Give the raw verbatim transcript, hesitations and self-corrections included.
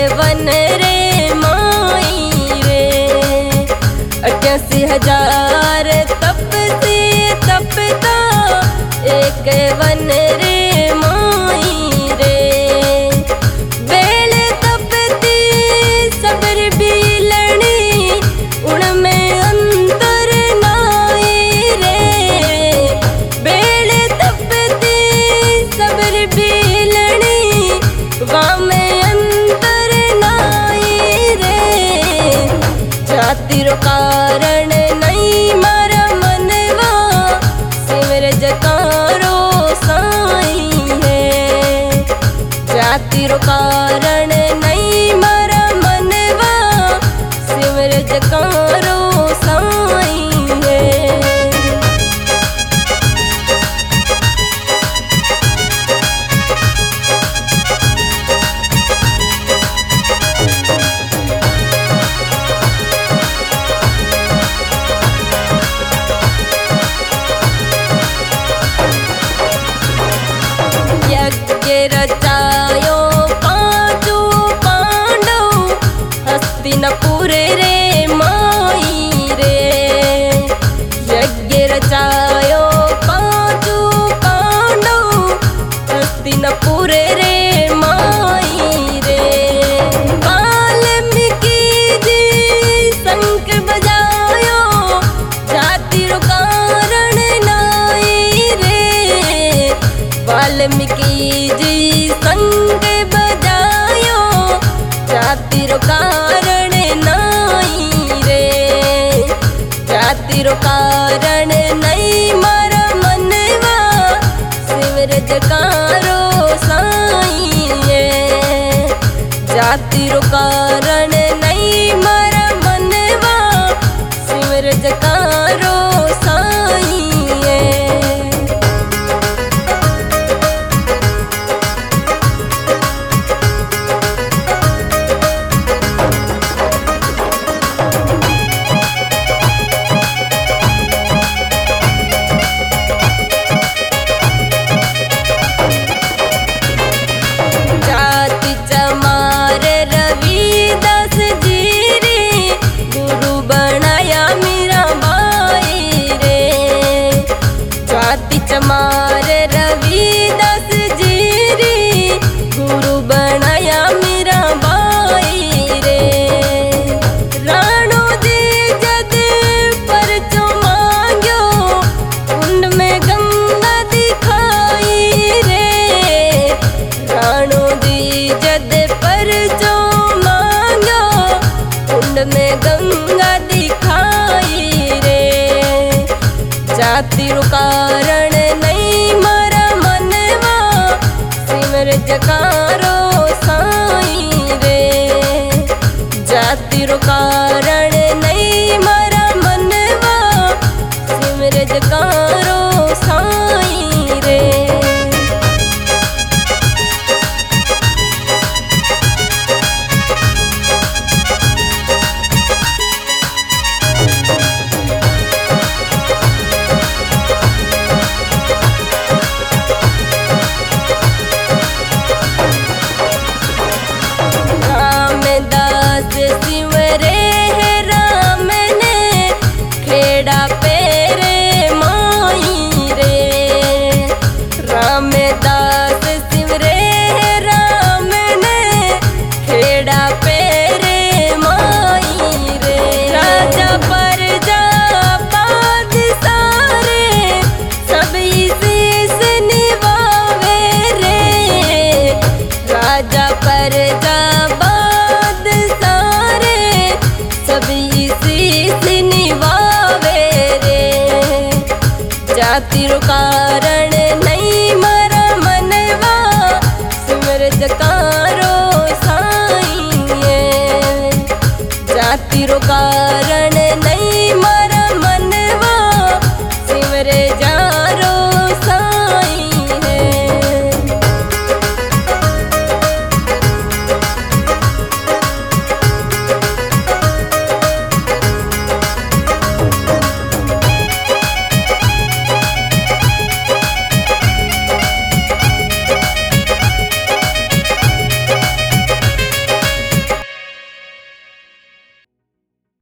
वन रे माई रे। अठासी हजार तप से तपता एक वन रे माई रे। बेल तपती सबर बीलनी उनमें अंतर नाई रे। बेल तपती सबर बीलनी वामें अंतर नाई रे। जातिर कारण नहीं मारा मनवा सिमर जकारो साई है। जातिर कारण नहीं मारा मनवा सिमर जकारो साई है। यज्ञ रचायो पांचो पांडव हस्तिनपुर रे माई रे। यज्ञ रचायो पांचो पांडव हस्तिनपुर रे माई रे। वाल्मीकि जी शंख बजायो जातिर कारण नाई रे। वाल्मीकि जी संग बजायो जातिर कारण नाई रे। जातिर कारण नहीं मारा मनवा सिमर जकारो साई है। जातिर कारण नहीं मारा मनवा सिमर जकारो साई है। जाति चमार रविदास जी रे गुरु बनाया मीरा बाई रे। जाति चमार रविदास जी रे गुरु बनाया मीरा बाई रे। राणो जी जद पर जो मांग्यो कुंड में गंगा दिखाई रे। राणो जी जद पर जो मांग्यो कुंड में गंगा दिखाई रे। जातिर कारण नहीं मारा मनवा सिमर जकारो साई रे। जातिर कारण नहीं मारा मनवा सिमर जकारो साई रे। रामदास सिमरे है राम ने खेड़ा पेरे माई रे। रामदास सिमरे है राम ने खेड़ा पेरे माई रे। राजा प्रजा पाद सारे सब शीस निभावे रे। राजा प्रजा बाद सारे सभी शीस निभावे रे। जातिर का